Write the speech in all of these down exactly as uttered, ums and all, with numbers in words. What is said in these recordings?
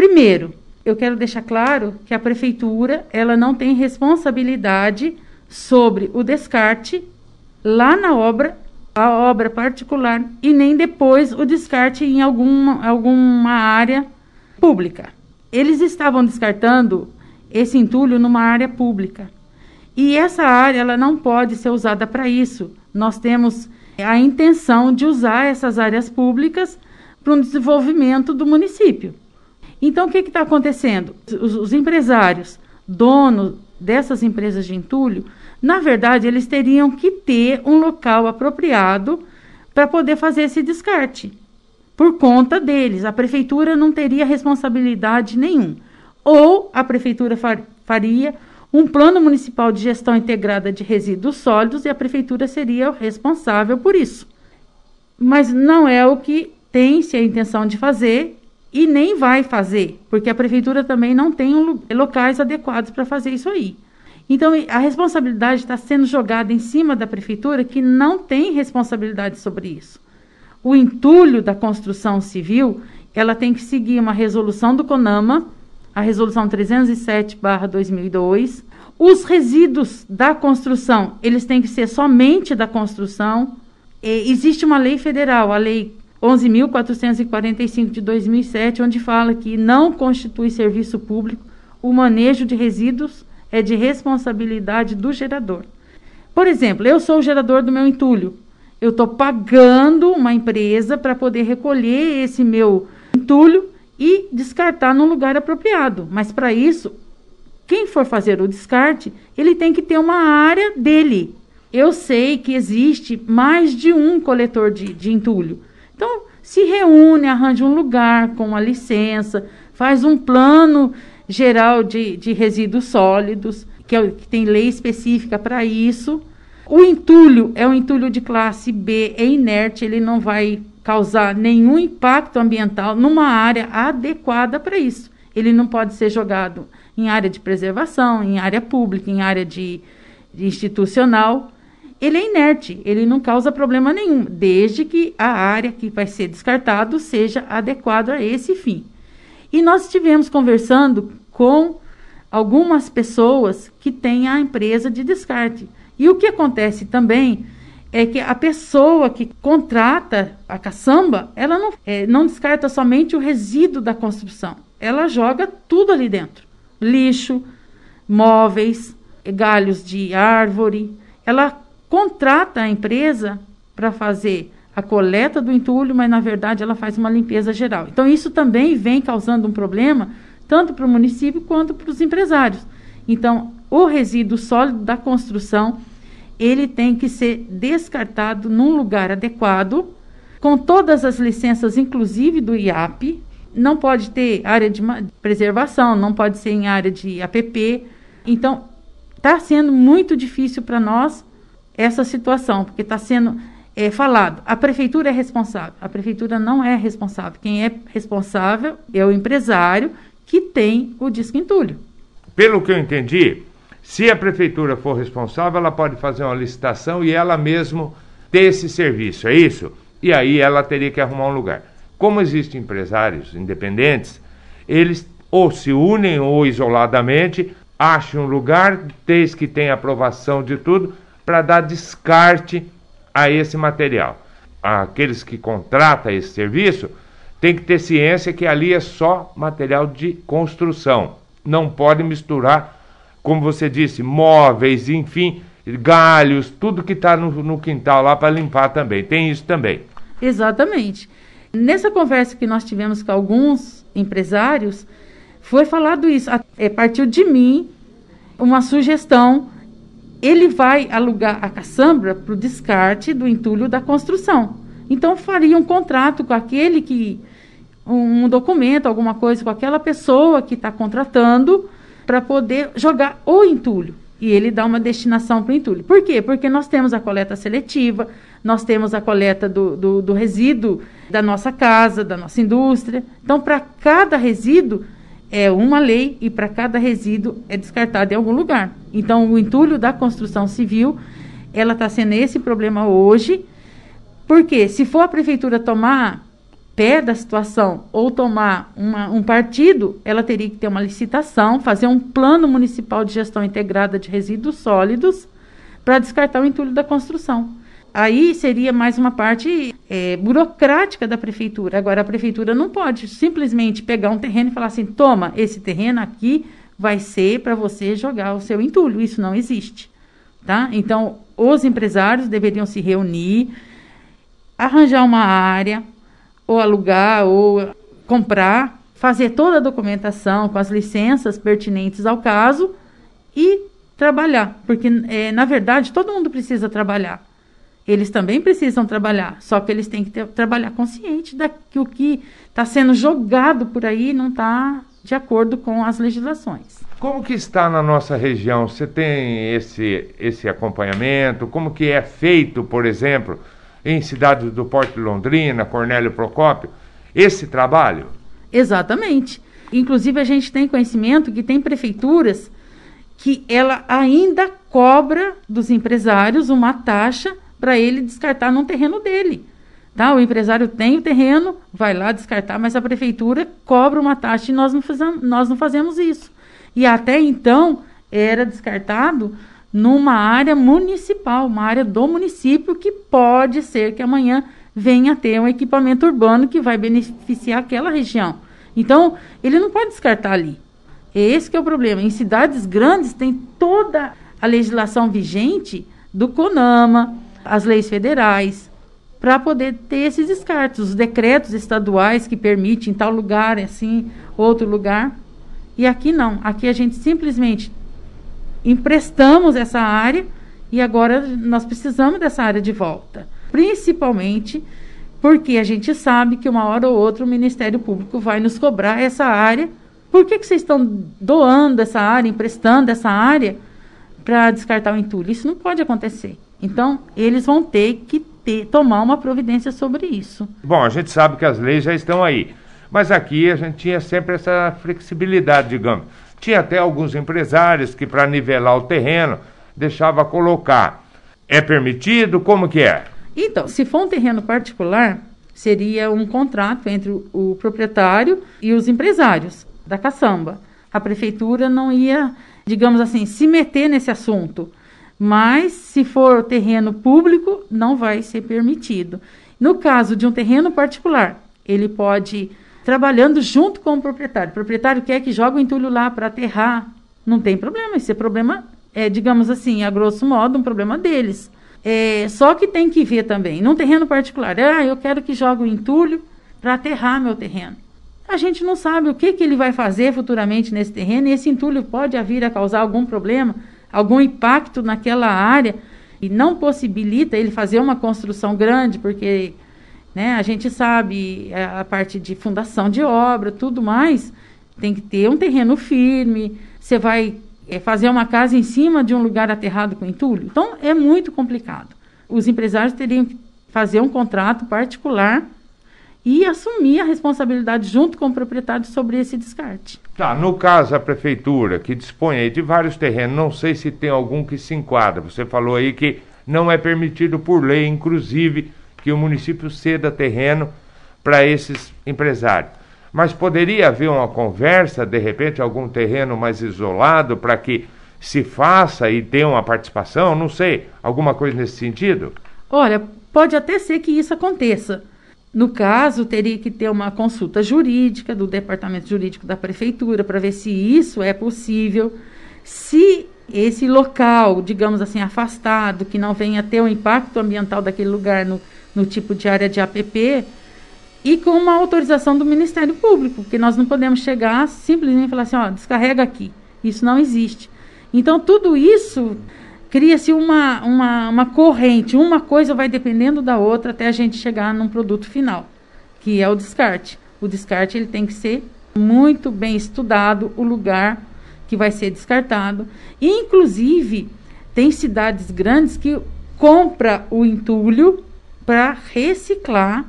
Primeiro, eu quero deixar claro que a prefeitura ela não tem responsabilidade sobre o descarte lá na obra, a obra particular, e nem depois o descarte em alguma, alguma área pública. Eles estavam descartando esse entulho numa área pública. E essa área ela não pode ser usada para isso. Nós temos a intenção de usar essas áreas públicas para o desenvolvimento do município. Então, o que está acontecendo? Os, os empresários, donos dessas empresas de entulho, na verdade, eles teriam que ter um local apropriado para poder fazer esse descarte. Por conta deles, a prefeitura não teria responsabilidade nenhuma. Ou a prefeitura far, faria um plano municipal de gestão integrada de resíduos sólidos e a prefeitura seria responsável por isso. Mas não é o que tem-se a intenção de fazer e nem vai fazer, porque a prefeitura também não tem um, locais adequados para fazer isso aí. Então, a responsabilidade está sendo jogada em cima da prefeitura, que não tem responsabilidade sobre isso. O entulho da construção civil, ela tem que seguir uma resolução do CONAMA, a resolução trezentos e sete barra dois mil e dois. Os resíduos da construção, eles têm que ser somente da construção. E existe uma lei federal, a lei onze mil quatrocentos e quarenta e cinco de dois mil e sete, onde fala que não constitui serviço público o manejo de resíduos é de responsabilidade do gerador. Por exemplo, eu sou o gerador do meu entulho. Eu estou pagando uma empresa para poder recolher esse meu entulho e descartar num lugar apropriado. Mas para isso, quem for fazer o descarte, ele tem que ter uma área dele. Eu sei que existe mais de um coletor de, de entulho. Então, se reúne, arranja um lugar com uma licença, faz um plano geral de, de resíduos sólidos, que, é, que tem lei específica para isso. O entulho é um entulho de classe B, é inerte, ele não vai causar nenhum impacto ambiental numa área adequada para isso. Ele não pode ser jogado em área de preservação, em área pública, em área de, de institucional. Ele é inerte, ele não causa problema nenhum, desde que a área que vai ser descartado seja adequada a esse fim. E nós estivemos conversando com algumas pessoas que têm a empresa de descarte. E o que acontece também é que a pessoa que contrata a caçamba, ela não, é, não descarta somente o resíduo da construção, ela joga tudo ali dentro. Lixo, móveis, galhos de árvore. Ela contrata a empresa para fazer a coleta do entulho, mas na verdade ela faz uma limpeza geral. Então isso também vem causando um problema, tanto para o município quanto para os empresários. Então, o resíduo sólido da construção, ele tem que ser descartado num lugar adequado, com todas as licenças, inclusive do I A P. Não pode ter área de preservação, não pode ser em área de A P P. Então, está sendo muito difícil para nós essa situação, porque está sendo é, falado, a prefeitura é responsável. A prefeitura não é responsável. Quem é responsável é o empresário que tem o disco entulho. Pelo que eu entendi, se a prefeitura for responsável, ela pode fazer uma licitação e ela mesma ter esse serviço, é isso? E aí ela teria que arrumar um lugar. Como existem empresários independentes, eles ou se unem ou isoladamente, acham um lugar, desde que tenha aprovação de tudo, para dar descarte a esse material. Aqueles que contratam esse serviço têm que ter ciência que ali é só material de construção. Não pode misturar, como você disse, móveis, enfim, galhos, tudo que está no, no quintal lá para limpar também. Tem isso também. Exatamente. Nessa conversa que nós tivemos com alguns empresários, foi falado isso. É, partiu de mim uma sugestão. Ele vai alugar a caçamba para o descarte do entulho da construção. Então, faria um contrato com aquele que... um documento, alguma coisa com aquela pessoa que está contratando para poder jogar o entulho. E ele dá uma destinação para o entulho. Por quê? Porque nós temos a coleta seletiva, nós temos a coleta do, do, do resíduo da nossa casa, da nossa indústria. Então, para cada resíduo é uma lei e para cada resíduo é descartado em algum lugar. Então, o entulho da construção civil, ela está sendo esse problema hoje, porque se for a prefeitura tomar pé da situação ou tomar uma, um partido, ela teria que ter uma licitação, fazer um plano municipal de gestão integrada de resíduos sólidos para descartar o entulho da construção. Aí seria mais uma parte é, burocrática da prefeitura. Agora, a prefeitura não pode simplesmente pegar um terreno e falar assim, toma, esse terreno aqui vai ser para você jogar o seu entulho. Isso não existe. Tá? Então, os empresários deveriam se reunir, arranjar uma área, ou alugar, ou comprar, fazer toda a documentação com as licenças pertinentes ao caso e trabalhar. Porque, é, na verdade, todo mundo precisa trabalhar. Eles também precisam trabalhar, só que eles têm que ter, trabalhar consciente de que o que está sendo jogado por aí não está de acordo com as legislações. Como que está na nossa região? Você tem esse, esse acompanhamento? Como que é feito, por exemplo, em cidades do Porto de Londrina, Cornélio Procópio, esse trabalho? Exatamente. Inclusive, a gente tem conhecimento que tem prefeituras que ela ainda cobra dos empresários uma taxa para ele descartar num terreno dele. Tá? O empresário tem o terreno, vai lá descartar, mas a prefeitura cobra uma taxa e nós não fazemos, nós não fazemos isso. E até então era descartado numa área municipal, uma área do município, que pode ser que amanhã venha a ter um equipamento urbano que vai beneficiar aquela região. Então, ele não pode descartar ali. Esse que é o problema. Em cidades grandes tem toda a legislação vigente do CONAMA, as leis federais, para poder ter esses descartes, os decretos estaduais que permitem tal lugar, assim, outro lugar. E aqui não, aqui a gente simplesmente emprestamos essa área e agora nós precisamos dessa área de volta. Principalmente porque a gente sabe que uma hora ou outra o Ministério Público vai nos cobrar essa área. Por que que vocês estão doando essa área, emprestando essa área para descartar o entulho? Isso não pode acontecer. Então, eles vão ter que ter, tomar uma providência sobre isso. Bom, a gente sabe que as leis já estão aí, mas aqui a gente tinha sempre essa flexibilidade, digamos. Tinha até alguns empresários que, para nivelar o terreno, deixava colocar. É permitido? Como que é? Então, se for um terreno particular, seria um contrato entre o, o proprietário e os empresários da caçamba. A prefeitura não ia, digamos assim, se meter nesse assunto. Mas, se for terreno público, não vai ser permitido. No caso de um terreno particular, ele pode, trabalhando junto com o proprietário. O proprietário quer que jogue o entulho lá para aterrar. Não tem problema, esse é problema, é, digamos assim, a grosso modo, um problema deles. É, só que tem que ver também, num terreno particular, ah, eu quero que jogue o entulho para aterrar meu terreno. A gente não sabe o que, que ele vai fazer futuramente nesse terreno, e esse entulho pode vir a causar algum problema, algum impacto naquela área, e não possibilita ele fazer uma construção grande, porque, né, a gente sabe a parte de fundação de obra, tudo mais, tem que ter um terreno firme, você vai é, fazer uma casa em cima de um lugar aterrado com entulho. Então, é muito complicado. Os empresários teriam que fazer um contrato particular e assumir a responsabilidade junto com o proprietário sobre esse descarte. Tá, no caso a prefeitura, que dispõe aí de vários terrenos, não sei se tem algum que se enquadra. Você falou aí que não é permitido por lei, inclusive, que o município ceda terreno para esses empresários. Mas poderia haver uma conversa, de repente, algum terreno mais isolado para que se faça e tenha uma participação, não sei, alguma coisa nesse sentido? Olha, pode até ser que isso aconteça. No caso, teria que ter uma consulta jurídica do departamento jurídico da prefeitura para ver se isso é possível. Se esse local, digamos assim, afastado, que não venha ter o impacto ambiental daquele lugar no, no tipo de área de A P P, e com uma autorização do Ministério Público, porque nós não podemos chegar simplesmente e falar assim, ó, descarrega aqui. Isso não existe. Então, tudo isso cria-se uma, uma, uma corrente, uma coisa vai dependendo da outra até a gente chegar num produto final, que é o descarte. O descarte ele tem que ser muito bem estudado, o lugar que vai ser descartado. E, inclusive, tem cidades grandes que compram o entulho para reciclar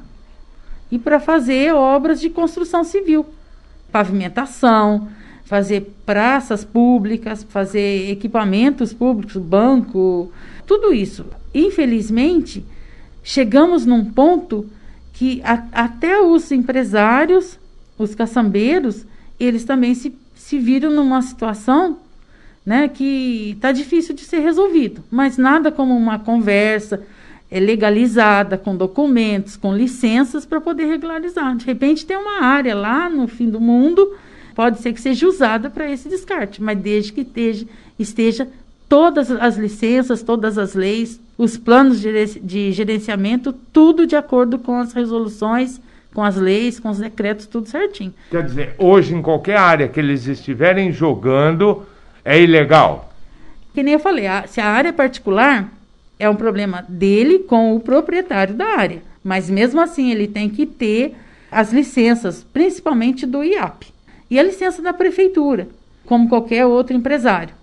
e para fazer obras de construção civil, pavimentação, fazer praças públicas, fazer equipamentos públicos, banco, tudo isso. Infelizmente, chegamos num ponto que a, até os empresários, os caçambeiros, eles também se, se viram numa situação, né, que está difícil de ser resolvido, mas nada como uma conversa é, legalizada, com documentos, com licenças para poder regularizar. De repente tem uma área lá no fim do mundo, pode ser que seja usada para esse descarte, mas desde que esteja, esteja todas as licenças, todas as leis, os planos de, de gerenciamento, tudo de acordo com as resoluções, com as leis, com os decretos, tudo certinho. Quer dizer, hoje em qualquer área que eles estiverem jogando, é ilegal? Que nem eu falei, a, se a área é particular, é um problema dele com o proprietário da área. Mas mesmo assim, ele tem que ter as licenças, principalmente do I A P. E a licença da prefeitura, como qualquer outro empresário.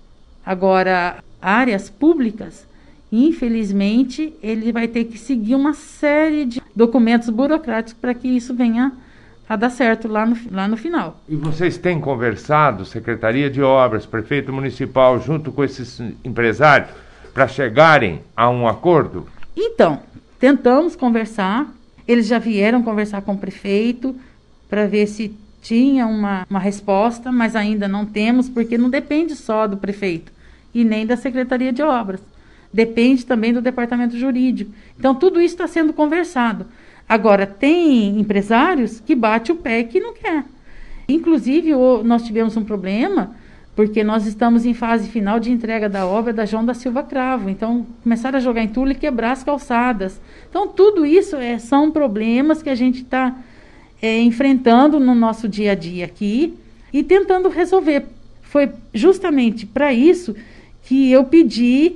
Agora, áreas públicas, infelizmente, ele vai ter que seguir uma série de documentos burocráticos para que isso venha a dar certo lá no, lá no final. E vocês têm conversado, Secretaria de Obras, Prefeito Municipal, junto com esses empresários, para chegarem a um acordo? Então, tentamos conversar, eles já vieram conversar com o prefeito para ver se tinha uma, uma resposta, mas ainda não temos, porque não depende só do prefeito e nem da Secretaria de Obras. Depende também do departamento jurídico. Então, tudo isso está sendo conversado. Agora, tem empresários que bate o pé e que não quer. Inclusive, o, nós tivemos um problema, porque nós estamos em fase final de entrega da obra da João da Silva Cravo. Então, começaram a jogar entulho e quebrar as calçadas. Então, tudo isso é, são problemas que a gente está é, enfrentando no nosso dia a dia aqui e tentando resolver. Foi justamente para isso que eu pedi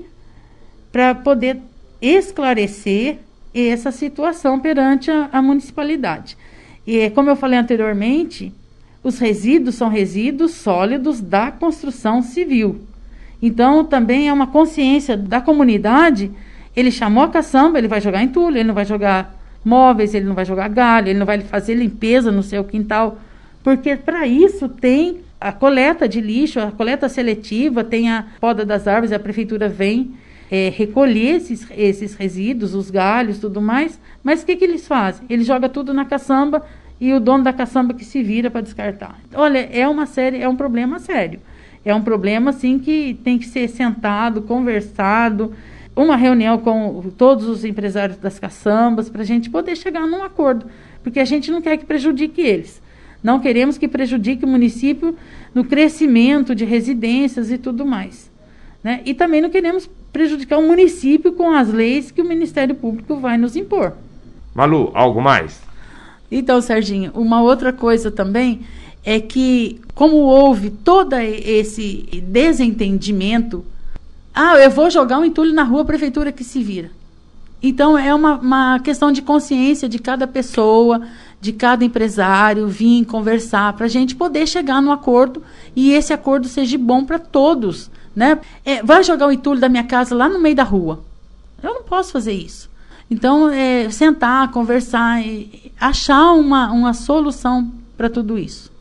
para poder esclarecer essa situação perante a, a municipalidade. E, como eu falei anteriormente, os resíduos são resíduos sólidos da construção civil. Então, também é uma consciência da comunidade. Ele chamou a caçamba, ele vai jogar entulho, ele não vai jogar móveis, ele não vai jogar galho, ele não vai fazer limpeza no seu quintal, porque para isso tem a coleta de lixo, a coleta seletiva, tem a poda das árvores, a prefeitura vem É, recolher esses, esses resíduos, os galhos, tudo mais, mas o que, que eles fazem? Eles jogam tudo na caçamba e o dono da caçamba que se vira para descartar. Olha, é uma série, é um problema sério. É um problema, assim, que tem que ser sentado, conversado, uma reunião com todos os empresários das caçambas, para a gente poder chegar num acordo, porque a gente não quer que prejudique eles. Não queremos que prejudique o município no crescimento de residências e tudo mais, né? E também não queremos prejudicar o município com as leis que o Ministério Público vai nos impor. Malu, algo mais? Então, Serginho, uma outra coisa também é que, como houve todo esse desentendimento, ah, eu vou jogar um entulho na rua, a prefeitura que se vira. Então, é uma, uma questão de consciência de cada pessoa, de cada empresário, vir conversar, para a gente poder chegar num acordo e esse acordo seja bom para todos. Né? É, vai jogar o entulho da minha casa lá no meio da rua. Eu não posso fazer isso. Então, é, sentar, conversar, e achar uma, uma solução para tudo isso.